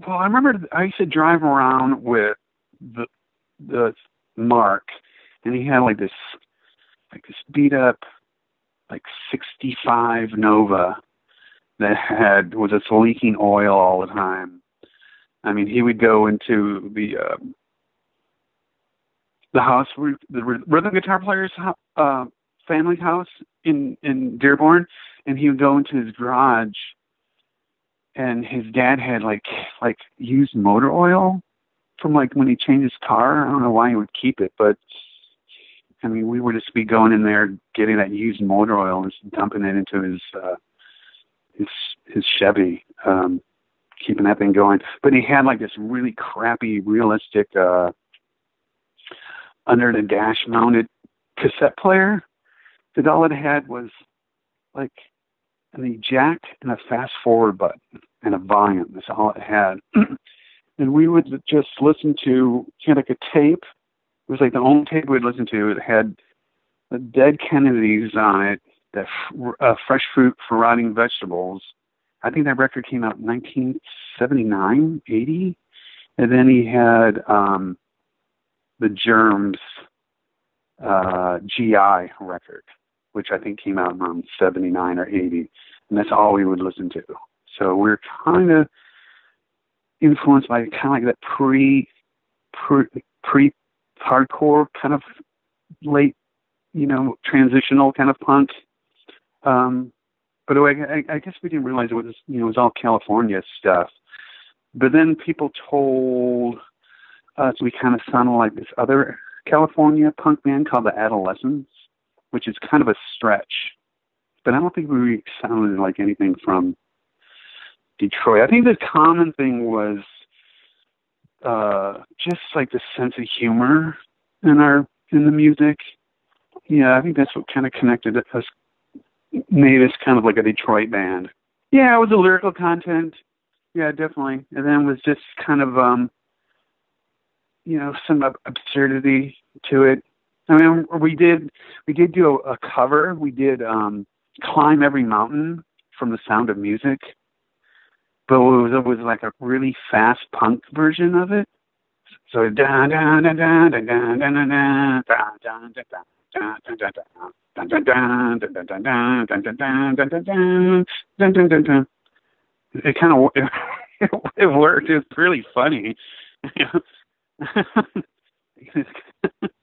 Well, I remember I used to drive around with the Mark, and he had like this beat up like 65 Nova that was just leaking oil all the time. I mean, he would go into the house, the rhythm guitar player's family house in Dearborn, and he would go into his garage, and his dad had like used motor oil from like when he changed his car. I don't know why he would keep it, but I mean, we would just be going in there, getting that used motor oil and just dumping it into his Chevy, keeping that thing going. But he had like this really crappy, realistic, under the dash mounted cassette player that all it had was like an eject and a fast forward button and a volume. That's all it had. And we would just listen to, he had like a tape. It was like the only tape we'd listen to. It had the Dead Kennedys on it, that Fresh Fruit for Rotting Vegetables. I think that record came out in 1979, 80. And then he had the Germs GI record, which I think came out around 79 or 80. And that's all we would listen to. So we're kind of influenced by kind of like that pre-hardcore kind of late, transitional kind of punk. But I guess we didn't realize it was, it was all California stuff. But then people told us we kind of sounded like this other California punk band called the Adolescents, which is kind of a stretch. But I don't think we sounded like anything from Detroit. I think the common thing was just like the sense of humor in the music. Yeah, I think that's what kind of connected us, made us kind of like a Detroit band. Yeah, it was the lyrical content. Yeah, definitely. And then it was just kind of, some absurdity to it. I mean, we did do a cover. We did Climb Every Mountain from The Sound of Music. But it was like a really fast punk version of it. So it kind of it worked. It was really funny.